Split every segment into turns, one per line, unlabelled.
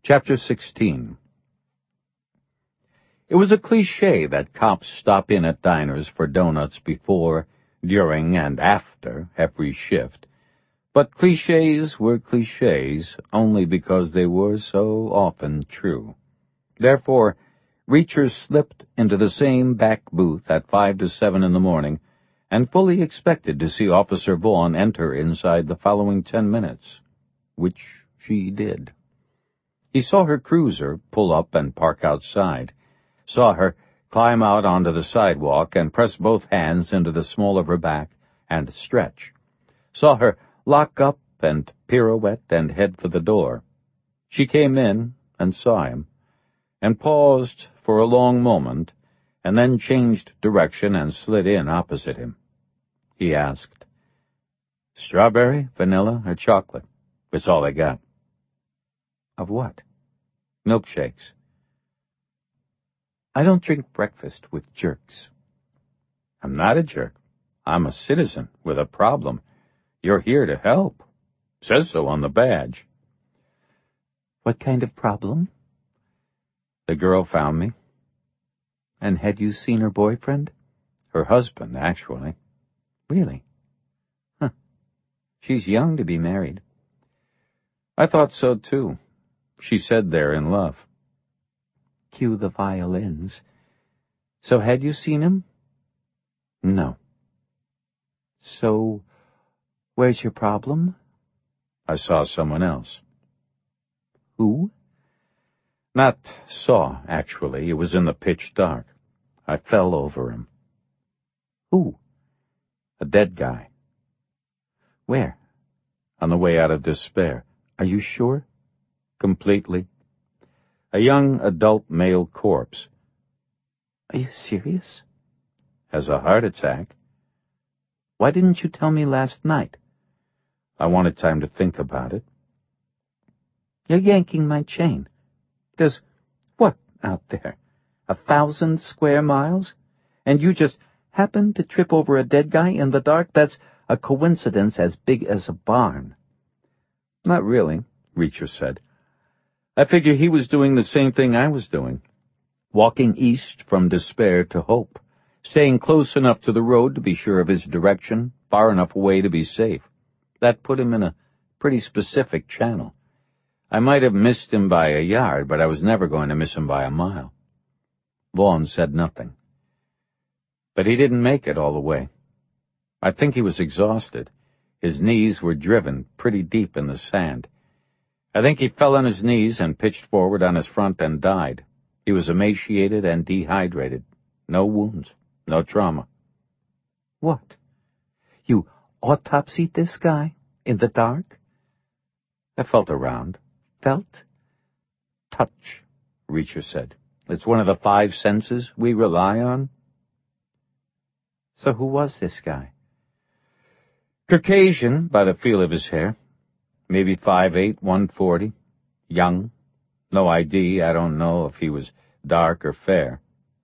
Chapter 16. It was a cliché that cops stop in at diners for donuts before, during, and after every shift. But clichés were clichés only because they were so often true. Therefore, Reacher slipped into the same back booth at 5 to 7 in the morning and fully expected to see Officer Vaughn enter inside the following 10 minutes, which she did. He saw her cruiser pull up and park outside, saw her climb out onto the sidewalk and press both hands into the small of her back and stretch, saw her lock up and pirouette and head for the door. She came in and saw him, and paused for a long moment, and then changed direction and slid in opposite him. He asked, "Strawberry, vanilla, or chocolate? It's all I got." "Of what?" "Milkshakes." "I don't drink breakfast with jerks." "I'm not a jerk. I'm a citizen with a problem. You're here to help. Says so on the badge." "What kind of problem?" "The girl found me." "And had you seen her boyfriend?" "Her husband, actually." "Really? Huh. She's young to be married." "I thought so, too. She said they're in love." Cue the violins. "So had you seen him?" "No." "So, where's your problem?" "I saw someone else." "Who?" "Not saw, actually. It was in the pitch dark. I fell over him." "Who?" "A dead guy." "Where?" "On the way out of Despair." "Are you sure?" "Completely. A young adult male corpse." "Are you serious?" "Has a heart attack." "Why didn't you tell me last night?" "I wanted time to think about it." "You're yanking my chain. There's what out there? 1,000 square miles? And you just happened to trip over a dead guy in the dark? That's a coincidence as big as a barn." "Not really," Reacher said. "I figure he was doing the same thing I was doing, walking east from despair to hope, staying close enough to the road to be sure of his direction, far enough away to be safe. That put him in a pretty specific channel. I might have missed him by a yard, but I was never going to miss him by a mile." Vaughn said nothing. "But he didn't make it all the way. I think he was exhausted. His knees were driven pretty deep in the sand. I think he fell on his knees and pitched forward on his front and died. He was emaciated and dehydrated. No wounds, no trauma." "What? You autopsied this guy in the dark?" "I felt around." "Felt?" "Touch," Reacher said. "It's one of the 5 senses we rely on." "So who was this guy?" "Caucasian, by the feel of his hair. Maybe 5'8", 140. Young. No ID. I don't know if he was dark or fair."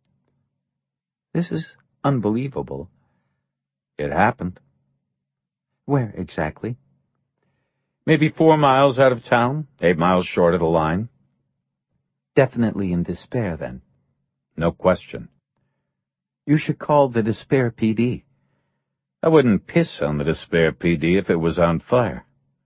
"This is unbelievable." "It happened." "Where exactly?" "Maybe 4 miles out of town, 8 miles short of the line." "Definitely in Despair, then?" "No question." "You should call the Despair PD." "I wouldn't piss on the Despair PD if it was on fire."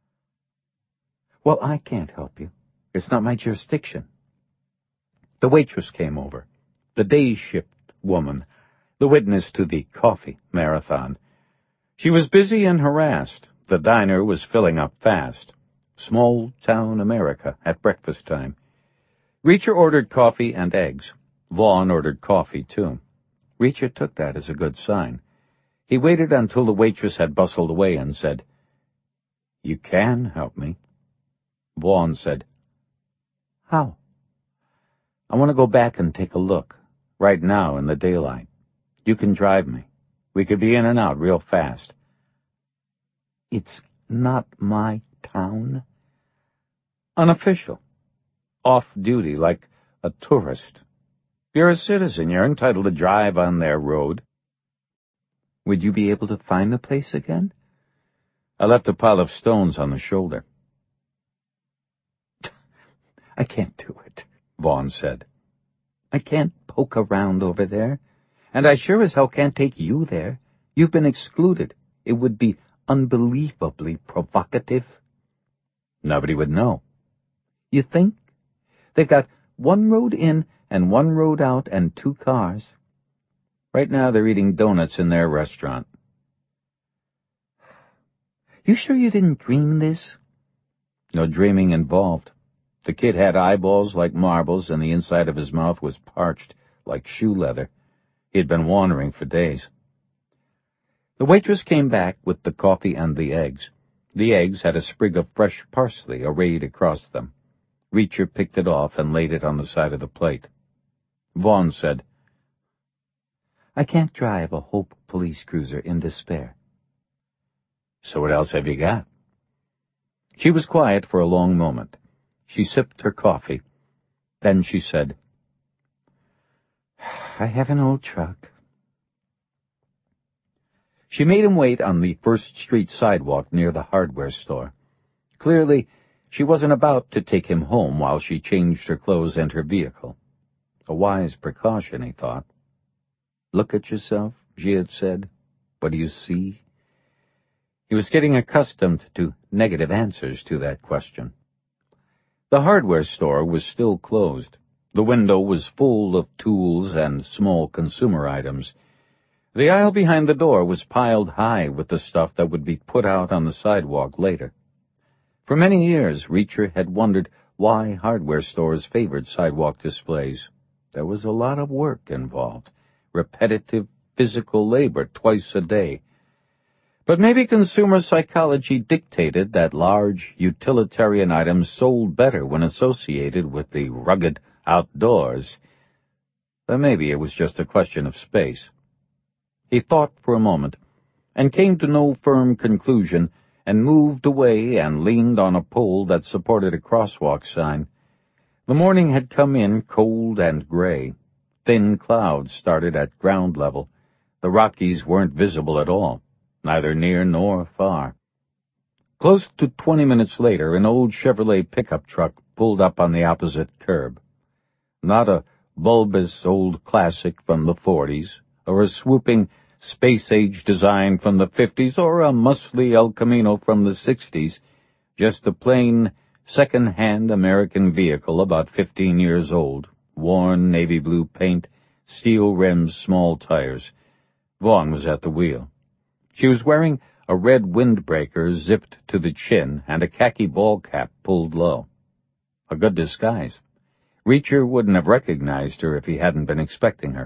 "Well, I can't help you. It's not my jurisdiction." The waitress came over, the day shift woman, the witness to the coffee marathon. She was busy and harassed. The diner was filling up fast. Small-town America at breakfast time. Reacher ordered coffee and eggs. Vaughn ordered coffee, too. Reacher took that as a good sign. He waited until the waitress had bustled away and said, "You can help me." Vaughn said, "How?" "I want to go back and take a look. Right now in the daylight. You can drive me. We could be in and out real fast." "It's not my town." "Unofficial. Off-duty, like a tourist. You're a citizen. You're entitled to drive on their road." "Would you be able to find the place again?" "I left a pile of stones on the shoulder." I can't do it, Vaughn said. I can't poke around over there, and I sure as hell can't take you there. You've been excluded. It would be unbelievably provocative. Nobody would know. You think? They've got one road in and one road out and 2 cars. Right now they're eating donuts in their restaurant. You sure you didn't dream this? No dreaming involved. The kid had eyeballs like marbles, and the inside of his mouth was parched like shoe leather. He had been wandering for days. The waitress came back with the coffee and the eggs. The eggs had a sprig of fresh parsley arrayed across them. Reacher picked it off and laid it on the side of the plate. Vaughn said, I can't drive a Hope police cruiser in despair. So what else have you got? She was quiet for a long moment. She sipped her coffee. Then she said, I have an old truck. She made him wait on the First Street sidewalk near the hardware store. Clearly, she wasn't about to take him home while she changed her clothes and her vehicle. A wise precaution, he thought. Look at yourself, she had said. What do you see? He was getting accustomed to negative answers to that question. The hardware store was still closed. The window was full of tools and small consumer items. The aisle behind the door was piled high with the stuff that would be put out on the sidewalk later. For many years, Reacher had wondered why hardware stores favored sidewalk displays. There was a lot of work involved, repetitive physical labor twice a day. But maybe consumer psychology dictated that large, utilitarian items sold better when associated with the rugged outdoors. But maybe it was just a question of space. He thought for a moment, and came to no firm conclusion, and moved away and leaned on a pole that supported a crosswalk sign. The morning had come in cold and gray. Thin clouds started at ground level. The Rockies weren't visible at all, neither near nor far. Close to 20 minutes later, an old Chevrolet pickup truck pulled up on the opposite curb. Not a bulbous old classic from the 40s, or a swooping space-age design from the 50s, or a muscly El Camino from the 60s, just a plain, second-hand American vehicle about 15 years old, worn navy blue paint, steel rims, small tires. Vaughn was at the wheel. She was wearing a red windbreaker zipped to the chin and a khaki ball cap pulled low. A good disguise. Reacher wouldn't have recognized her if he hadn't been expecting her.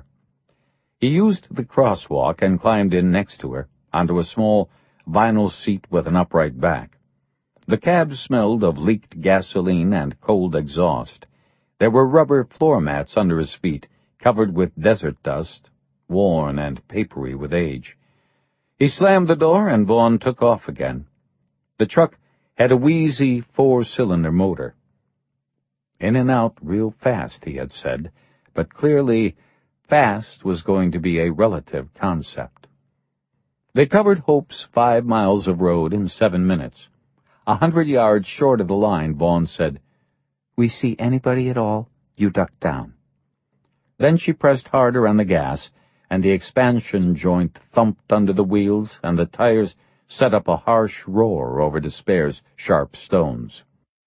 He used the crosswalk and climbed in next to her, onto a small vinyl seat with an upright back. The cab smelled of leaked gasoline and cold exhaust. There were rubber floor mats under his feet, covered with desert dust, worn and papery with age. He slammed the door, and Vaughn took off again. The truck had a wheezy 4-cylinder motor. In and out real fast, he had said, but clearly fast was going to be a relative concept. They covered Hope's 5 miles of road in 7 minutes. 100 yards short of the line, Vaughn said, We see anybody at all, you duck down. Then she pressed harder on the gas, and the expansion joint thumped under the wheels, and the tires set up a harsh roar over Despair's sharp stones.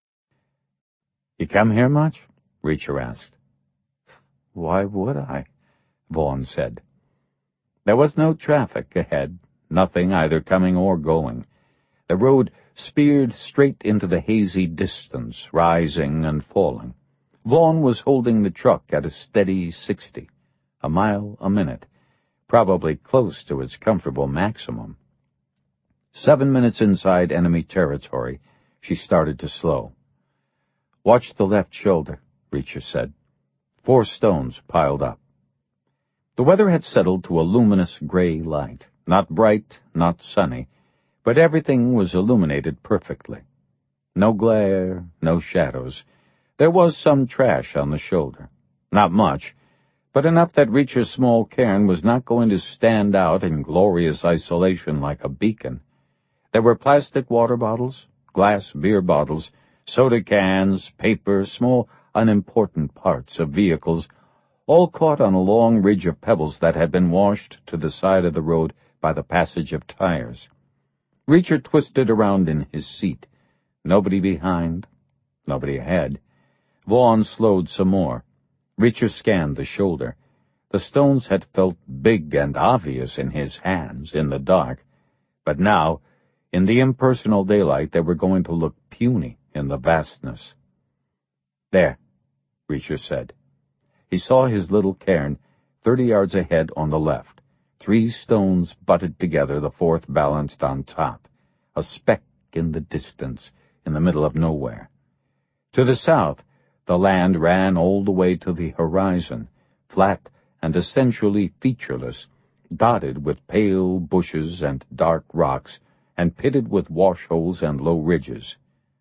You come here much? Reacher asked. Why would I? Vaughn said. There was no traffic ahead, nothing either coming or going. The road speared straight into the hazy distance, rising and falling. Vaughn was holding the truck at a steady 60, a mile a minute, probably close to its comfortable maximum. 7 minutes inside enemy territory, she started to slow. Watch the left shoulder, Reacher said. 4 stones piled up. The weather had settled to a luminous gray light, not bright, not sunny, but everything was illuminated perfectly. No glare, no shadows. There was some trash on the shoulder. Not much, but enough that Reacher's small cairn was not going to stand out in glorious isolation like a beacon. There were plastic water bottles, glass beer bottles, Soda cans, paper, small, unimportant parts of vehicles, all caught on a long ridge of pebbles that had been washed to the side of the road by the passage of tires. Reacher twisted around in his seat. Nobody behind, nobody ahead. Vaughn slowed some more. Reacher scanned the shoulder. The stones had felt big and obvious in his hands in the dark, but now, in the impersonal daylight, they were going to look puny in the vastness. "There," Reacher said. He saw his little cairn 30 yards ahead on the left. 3 stones butted together, the fourth balanced on top. A speck in the distance, in the middle of nowhere. To the south, the land ran all the way to the horizon, flat and essentially featureless, dotted with pale bushes and dark rocks, and pitted with wash-holes and low ridges.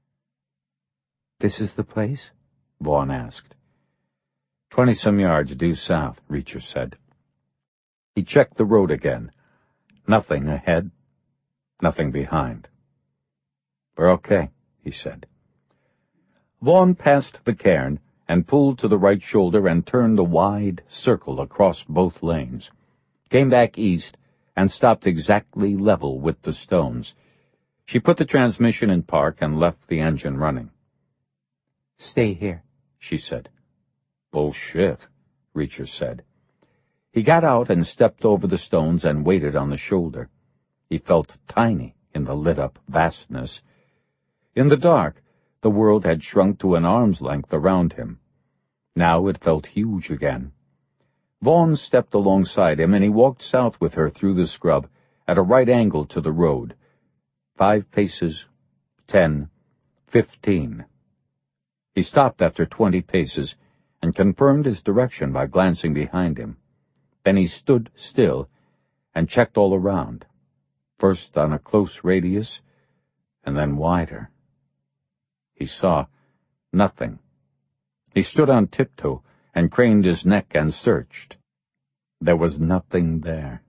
"This is the place?" Vaughn asked. 20-some yards due south, Reacher said. He checked the road again. Nothing ahead, nothing behind. "We're okay," he said. Vaughn passed the cairn and pulled to the right shoulder and turned a wide circle across both lanes, came back east and stopped exactly level with the stones. She put the transmission in park and left the engine running. "Stay here," she said. "Bullshit," Reacher said. He got out and stepped over the stones and waited on the shoulder. He felt tiny in the lit-up vastness. In the dark, the world had shrunk to an arm's length around him. Now it felt huge again. Vaughn stepped alongside him, and he walked south with her through the scrub at a right angle to the road. 5 paces, 10, 15. He stopped after 20 paces and confirmed his direction by glancing behind him. Then he stood still and checked all around, first on a close radius and then wider. He saw nothing. He stood on tiptoe and craned his neck and searched. There was nothing there.